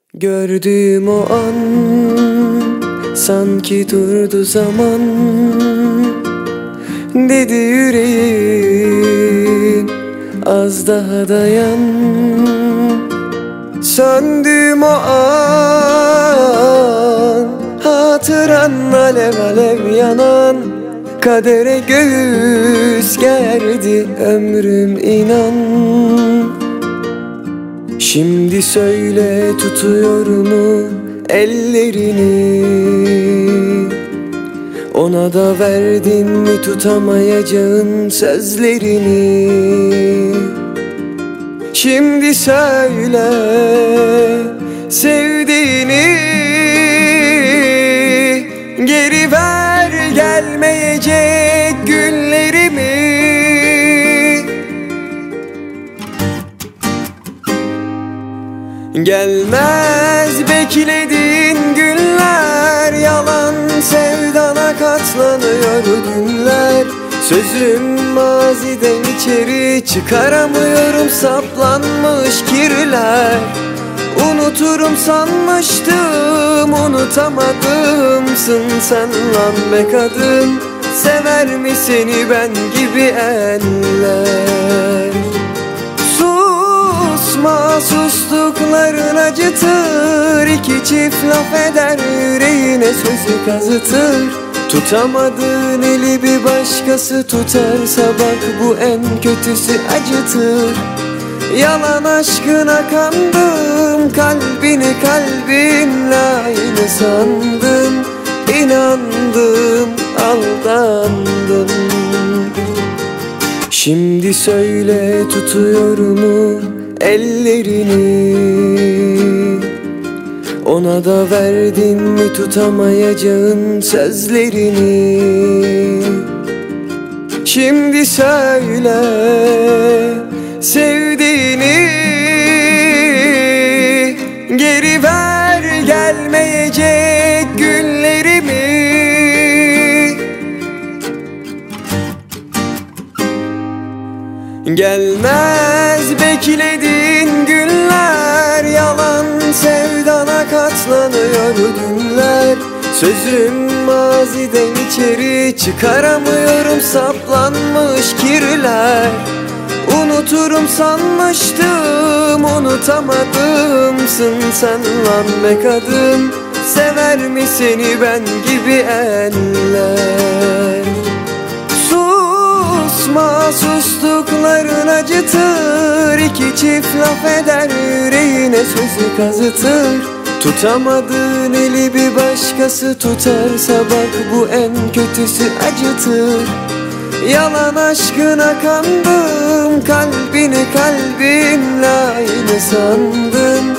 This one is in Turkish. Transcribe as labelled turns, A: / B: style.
A: Gördüğüm o an sanki durdu zaman. Dedi yüreğim az daha dayan. Söndüğüm o an hatıran alev alev yanan. Kadere göğüs gerdi ömrüm inan. Şimdi söyle tutuyor mu ellerini? Ona da verdin mi tutamayacağın sözlerini? Şimdi söyle sevdiğini geri ver, gelmeyecek günlerimi. Gelmez beklediğin günler, yalan sevdana katlanıyor günler. Sözüm maziden içeri, çıkaramıyorum saplanmış kirler. Unuturum sanmıştım, unutamadımsın sen lan be kadın. Sever mi seni ben gibi eller? Susma, sustukların acıtır. İki çift laf eder, yüreğine sözü kazıtır. Tutamadığın eli bir başkası tutarsa bak bu en kötüsü acıtır. Yalan aşkına kandım, kalbini kalbinle aynı sandım. İnandım, aldandım. Şimdi söyle tutuyor mu ellerini? Ona da verdin mi tutamayacağın sözlerini? Şimdi söyle sevdiğini geri ver, gelmeyecek günlerimi. Gelmez beklediğin günler, yalan sevdana katlanıyor günler. Sözüm maziden içeri, çıkaramıyorum saplanmış kirler. Unuturum sanmıştım, unutamadımsın sen lan be kadın. Sever mi seni ben gibi eller? Susma, sustukların acıtır. İki çift laf eder, yüreğine sözü kazıtır. Tutamadığın eli bir başkası tutarsa bak bu en kötüsü acıtır. Yalan aşkına kandım, kalbini kalbinle aynı sandım.